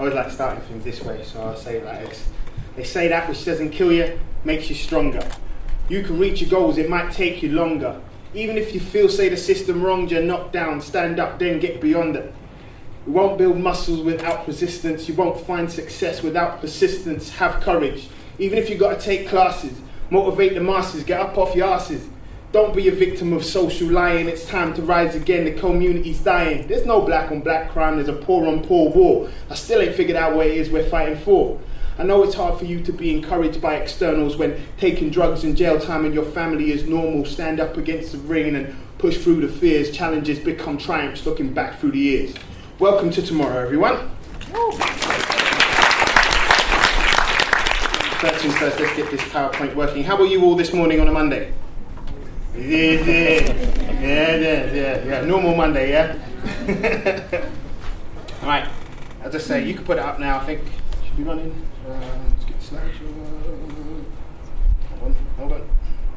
always like starting things this way, so I'll say it like this. They say that which doesn't kill you makes you stronger. You can reach your goals, it might take you longer. Even if you feel, say, the system wronged you, knocked down, stand up, then get beyond it. You won't build muscles without resistance. You won't find success without persistence. Have courage. Even if you've got to take classes, motivate the masses, get up off your asses. Don't be a victim of social lying. It's time to rise again. The community's dying. There's no black on black crime. There's a poor on poor war. I still ain't figured out what it is we're fighting for. I know it's hard for you to be encouraged by externals when taking drugs and jail time in your family is normal. Stand up against the rain and push through the fears. Challenges become triumphs looking back through the years. Welcome to tomorrow, everyone. First things first, let's get this PowerPoint working. How are you all this morning on a Monday? Yeah. Normal Monday, yeah? All right, as I say, you can put it up now, I think. Should be running. Let's get the slideshow. Hold on.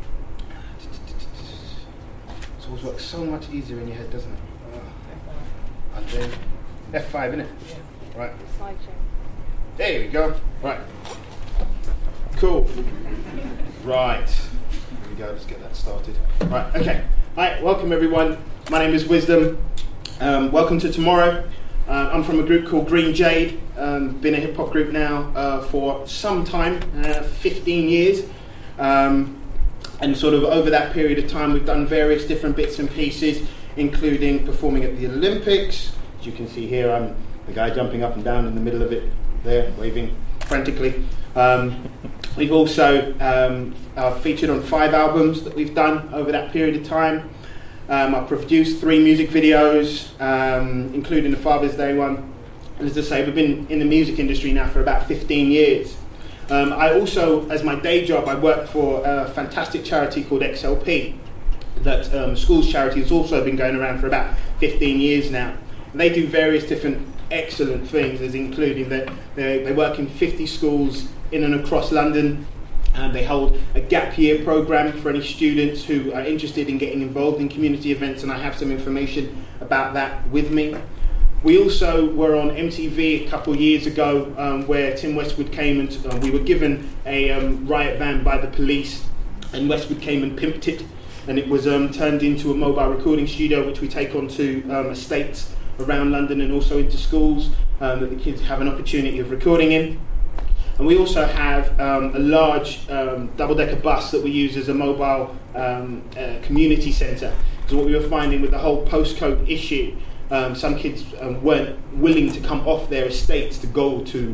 It always works so much easier in your head, doesn't it? And then F5, innit? Yeah. Right. Slideshow. There we go. Right. Cool. Right. Here we go. Let's get that started. Right. Okay. Hi. Welcome, everyone. My name is Wisdom. Welcome to tomorrow. I'm from a group called Green Jade. Been a hip hop group now for some time, 15 years. And sort of over that period of time, we've done various different bits and pieces, including performing at the Olympics. As you can see here, I'm the guy jumping up and down in the middle of it there, waving frantically. We've also featured on 5 albums that we've done over that period of time. I've produced 3 music videos, including the Father's Day one. And as I say, we've been in the music industry now for about 15 years. I also, as my day job, I work for a fantastic charity called XLP. That schools charity has also been going around for about 15 years now. And they do various different excellent things, as including that they work in 50 schools in and across London. And they hold a gap year program for any students who are interested in getting involved in community events, and I have some information about that with me. We also were on MTV a couple of years ago where Tim Westwood came and we were given a riot van by the police, and Westwood came and pimped it, and it was turned into a mobile recording studio which we take onto estates around London and also into schools that the kids have an opportunity of recording in. And we also have a large double-decker bus that we use as a mobile community centre. So what we were finding with the whole postcode issue, some kids weren't willing to come off their estates to go to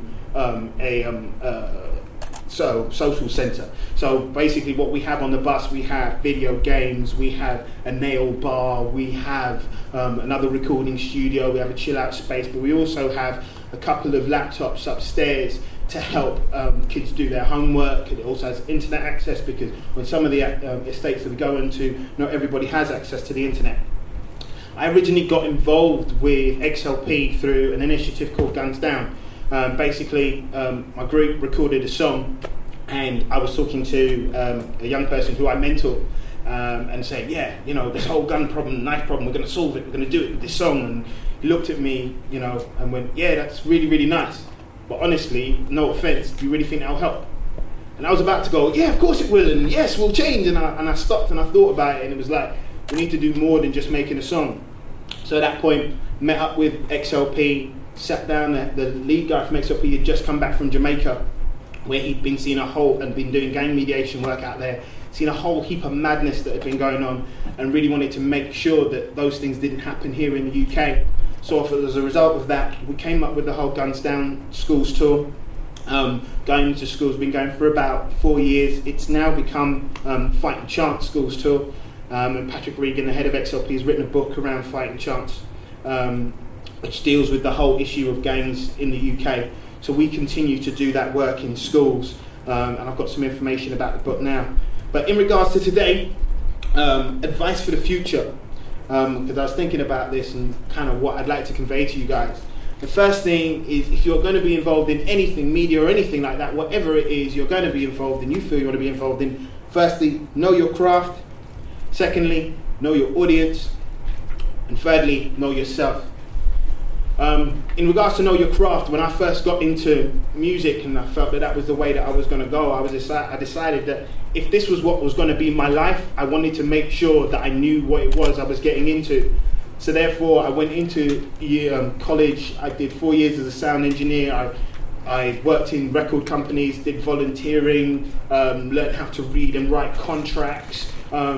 social centre. So basically what we have on the bus, we have video games, we have a nail bar, we have another recording studio, we have a chill out space, but we also have a couple of laptops upstairs to help kids do their homework. It also has internet access because on some of the estates that we go into, not everybody has access to the internet. I originally got involved with XLP through an initiative called Guns Down. Basically, my group recorded a song, and I was talking to a young person who I mentor and saying, yeah, this whole gun problem, knife problem, we're going to solve it, we're going to do it with this song. And he looked at me, and went, yeah, that's really, really nice. But honestly, no offence, do you really think that'll help? And I was about to go, yeah, of course it will, and yes, we'll change. And I stopped and I thought about it, and it was like, we need to do more than just making a song. So at that point, met up with XLP, sat down. The lead guy from XLP had just come back from Jamaica, where he'd been seeing been doing gang mediation work out there, seen a whole heap of madness that had been going on, and really wanted to make sure that those things didn't happen here in the UK. So as a result of that, we came up with the whole Guns Down schools tour. Going into schools, been going for about 4 years. It's now become Fight and Chant schools tour. And Patrick Regan, the head of XLP, has written a book around Fight and Chant, which deals with the whole issue of gangs in the UK. So we continue to do that work in schools, and I've got some information about the book now. But in regards to today, advice for the future, because I was thinking about this and kind of what I'd like to convey to you guys. The first thing is, if you're going to be involved in anything, media or anything like that, whatever it is you're going to be involved in, you feel you want to be involved in, firstly, know your craft. Secondly, know your audience. And thirdly, know yourself. In regards to know your craft, when I first got into music and I felt that that was the way that I was going to go, I decided that if this was what was going to be my life, I wanted to make sure that I knew what it was I was getting into. So therefore, I went into college. I did 4 years as a sound engineer. I worked in record companies, did volunteering, learned how to read and write contracts,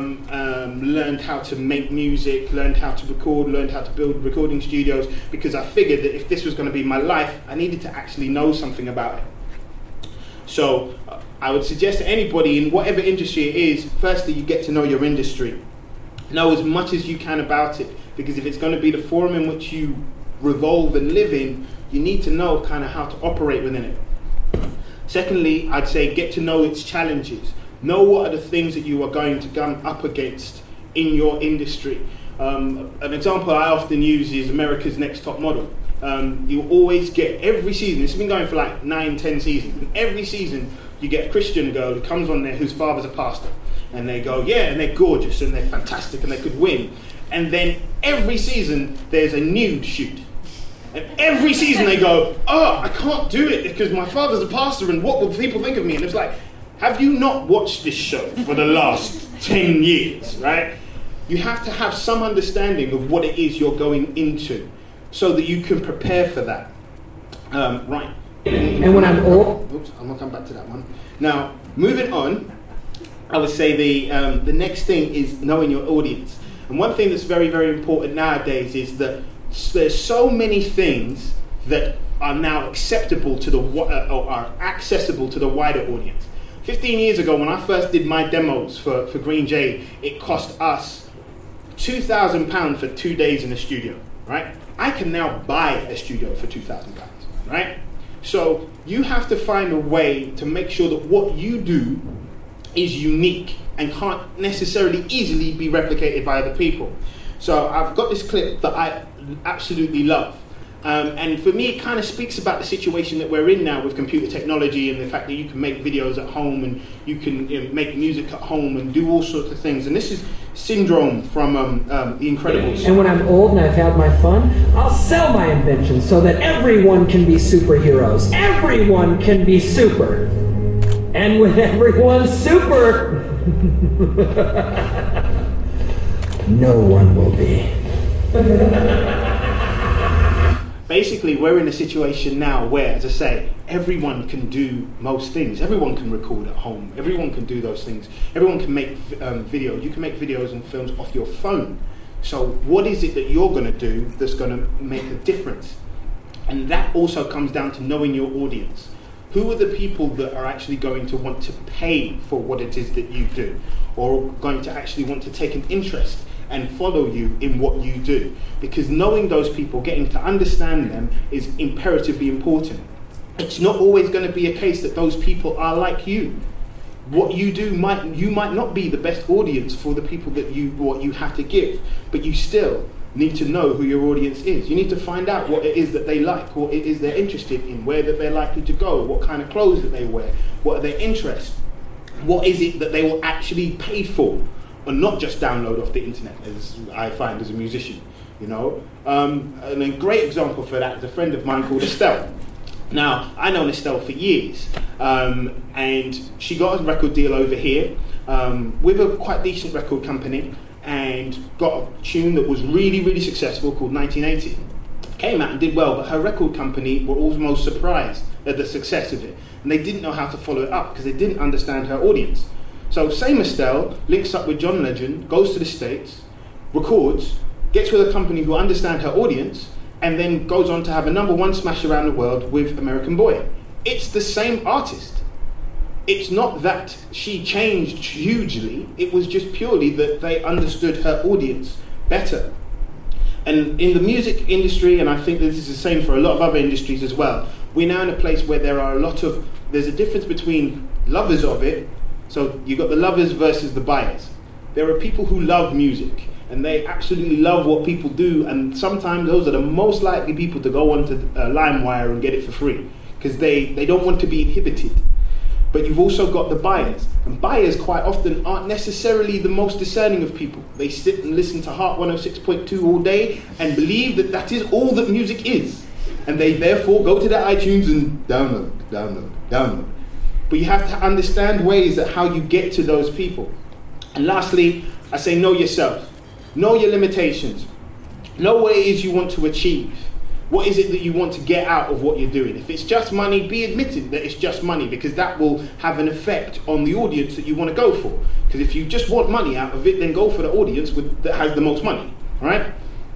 learned how to make music, learned how to record, learned how to build recording studios, because I figured that if this was going to be my life, I needed to actually know something about it. So I would suggest to anybody in whatever industry it is, firstly, you get to know your industry. Know as much as you can about it, because if it's going to be the forum in which you revolve and live in, you need to know kind of how to operate within it. Secondly, I'd say get to know its challenges. Know what are the things that you are going to come up against in your industry. An example I often use is America's Next Top Model. You always get, every season, it's been going for like 9-10 seasons, and every season you get a Christian girl who comes on there whose father's a pastor. And they go, yeah, and they're gorgeous and they're fantastic and they could win. And then every season there's a nude shoot. And every season they go, oh, I can't do it because my father's a pastor and what will people think of me? And it's like, have you not watched this show for the last 10 years, right? You have to have some understanding of what it is you're going into so that you can prepare for that. Right. And when I'm old... Oops, I'm going to come back to that one. Now, moving on, I would say the next thing is knowing your audience. And one thing that's very, very important nowadays is that there's so many things that are now acceptable to the or are accessible to the wider audience. 15 years ago, when I first did my demos for Green Jay, it cost us £2,000 for 2 days in a studio, right? I can now buy a studio for £2,000, right? So you have to find a way to make sure that what you do is unique and can't necessarily easily be replicated by other people. So I've got this clip that I absolutely love. And for me, it kind of speaks about the situation that we're in now with computer technology and the fact that you can make videos at home and you can make music at home and do all sorts of things. And this is Syndrome from The Incredibles. And when I'm old and I've had my fun, I'll sell my inventions so that everyone can be superheroes. Everyone can be super. And when everyone's super, no one will be. Basically, we're in a situation now where, as I say, everyone can do most things. Everyone can record at home. Everyone can do those things. Everyone can make videos. You can make videos and films off your phone. So what is it that you're going to do that's going to make a difference? And that also comes down to knowing your audience. Who are the people that are actually going to want to pay for what it is that you do, or going to actually want to take an interest and follow you in what you do? Because knowing those people, getting to understand them, is imperatively important. It's not always going to be a case that those people are like you. What you do you might not be the best audience for the people that what you have to give, but you still need to know who your audience is. You need to find out what it is that they like, what it is they're interested in, where that they're likely to go, what kind of clothes that they wear, what are their interests, what is it that they will actually pay for, and not just download off the internet, as I find as a musician, you know. And a great example for that is a friend of mine called Estelle. Now, I know Estelle for years, and she got a record deal over here with a quite decent record company, and got a tune that was really, really successful called 1980. Came out and did well, but her record company were almost surprised at the success of it, and they didn't know how to follow it up because they didn't understand her audience. So same Estelle links up with John Legend, goes to the States, records, gets with a company who understand her audience, and then goes on to have a #1 smash around the world with American Boy. It's the same artist. It's not that she changed hugely, it was just purely that they understood her audience better. And in the music industry, and I think this is the same for a lot of other industries as well, we're now in a place where there's a difference between lovers of it. So you've got the lovers versus the buyers. There are people who love music and they absolutely love what people do, and sometimes those are the most likely people to go onto LimeWire and get it for free because they don't want to be inhibited. But you've also got the buyers. And buyers quite often aren't necessarily the most discerning of people. They sit and listen to Heart 106.2 all day and believe that that is all that music is. And they therefore go to their iTunes and download. But you have to understand ways that how you get to those people. And lastly, I say know yourself. Know your limitations. Know what it is you want to achieve. What is it that you want to get out of what you're doing? If it's just money, be admitted that it's just money, because that will have an effect on the audience that you want to go for. Because if you just want money out of it, then go for the audience that has the most money. All right?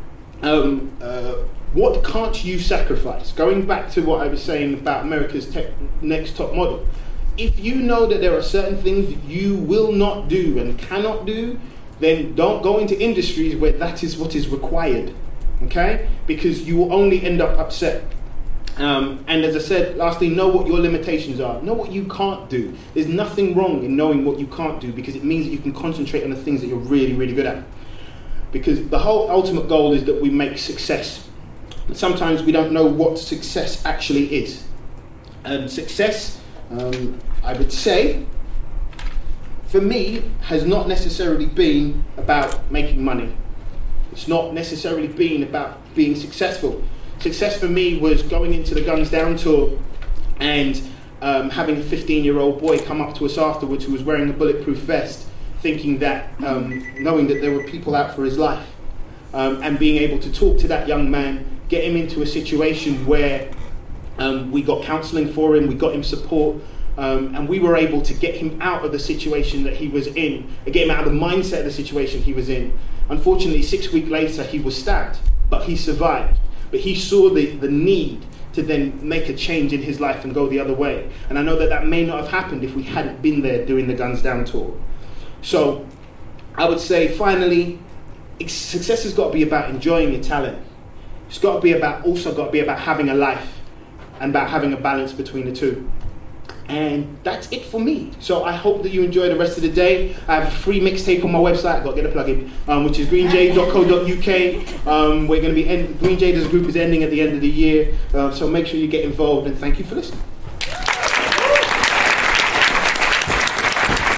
What can't you sacrifice? Going back to what I was saying about America's Next Top Model. If you know that there are certain things that you will not do and cannot do, then don't go into industries where that is what is required. Okay? Because you will only end up upset. And as I said, lastly, know what your limitations are. Know what you can't do. There's nothing wrong in knowing what you can't do, because it means that you can concentrate on the things that you're really, really good at. Because the whole ultimate goal is that we make success. But sometimes we don't know what success actually is. And success, I would say, for me, has not necessarily been about making money. It's not necessarily been about being successful. Success for me was going into the Guns Down tour and having a 15-year-old boy come up to us afterwards who was wearing a bulletproof vest, thinking that, knowing that there were people out for his life, and being able to talk to that young man, get him into a situation where we got counselling for him, we got him support, and we were able to get him out of the situation that he was in, and get him out of the mindset of the situation he was in. Unfortunately, 6 weeks later, he was stabbed, but he survived. But he saw the need to then make a change in his life and go the other way. And I know that that may not have happened if we hadn't been there doing the Guns Down tour. So I would say, finally, success has got to be about enjoying your talent. It's got to be about having a life and about having a balance between the two. And that's it for me. So I hope that you enjoy the rest of the day. I have a free mixtape on my website. I've got to get a plug-in, which is greenjay.co.uk. We're going to be Green Jay as a group is ending at the end of the year. So make sure you get involved, and thank you for listening.